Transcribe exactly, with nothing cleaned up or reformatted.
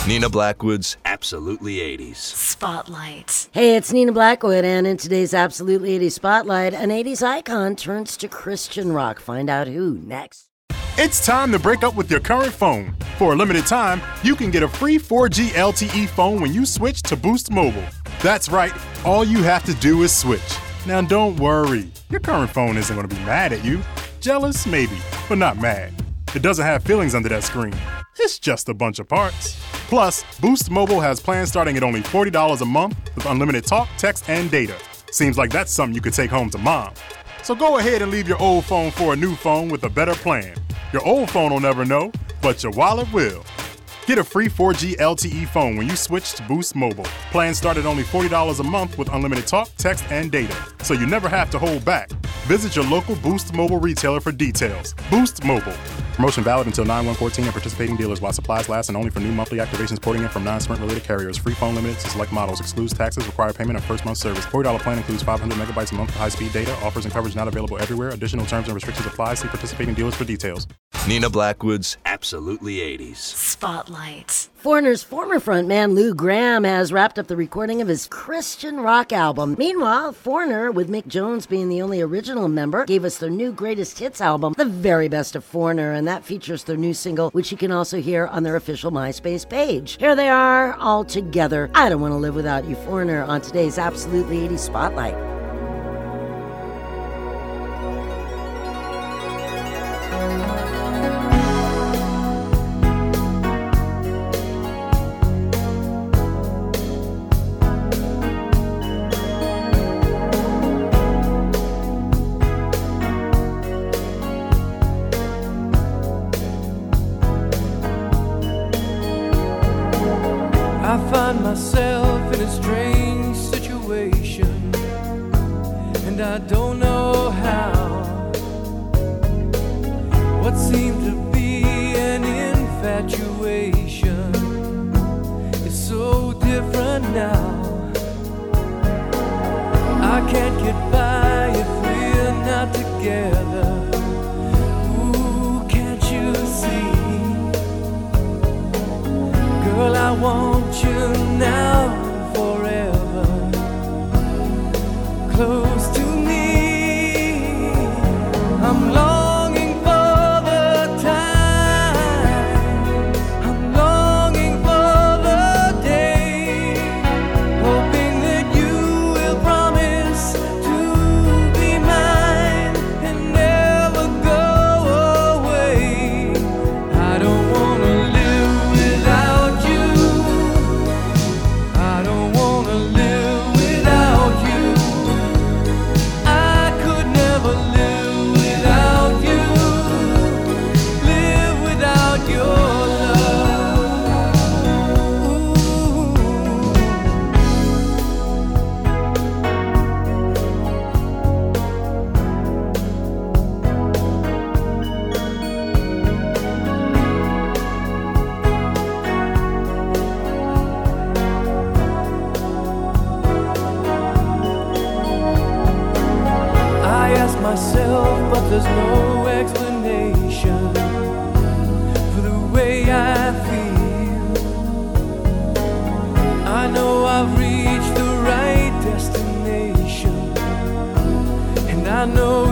Nina Blackwood's Absolutely eighties Spotlight. Hey, it's Nina Blackwood, and in today's Absolutely eighties Spotlight, an eighties icon turns to Christian rock. Find out who next. It's time to break up with your current phone. For a limited time, you can get a free four G L T E phone when you switch to Boost Mobile. That's right, all you have to do is switch. Now don't worry, your current phone isn't going to be mad at you. Jealous, maybe, but not mad. It doesn't have feelings under that screen. It's just a bunch of parts. Plus, Boost Mobile has plans starting at only forty dollars a month with unlimited talk, text, and data. Seems like that's something you could take home to mom. So go ahead and leave your old phone for a new phone with a better plan. Your old phone will never know, but your wallet will. Get a free four G L T E phone when you switch to Boost Mobile. Plans start at only forty dollars a month with unlimited talk, text, and data, so you never have to hold back. Visit your local Boost Mobile retailer for details. Boost Mobile. Promotion valid until nine one fourteen at participating dealers while supplies last and only for new monthly activations porting in from non-Sprint related carriers. Free phone limited to select models. Excludes taxes. Require payment of first month service. forty dollars plan includes five hundred megabytes a month for high-speed data. Offers and coverage not available everywhere. Additional terms and restrictions apply. See participating dealers for details. Nina Blackwood's Absolutely eighties Spotlight. Foreigner's former frontman Lou Gramm has wrapped up the recording of his Christian rock album. Meanwhile, Foreigner, with Mick Jones being the only original member, gave us their new greatest hits album, The Very Best of Foreigner, and that features their new single, which you can also hear on their official MySpace page. Here they are, all together. I Don't Want to Live Without You, Foreigner, on today's Absolutely eighties Spotlight. I find myself in a strange situation, and I don't know how. What seemed to be an infatuation is so different now. I can't get by if we're not together. Ooh, can't you see? Girl, I want you now, forever, close to me. I'm longing for the time, I'm longing for the day, hoping that you will promise to be mine and never go away. I don't wanna live without you. I don't wanna live without you. I could never live without you. Live without your love. Ooh. I ask myself, but there's no explanation for the way I feel. I know I've reached the right destination, and I know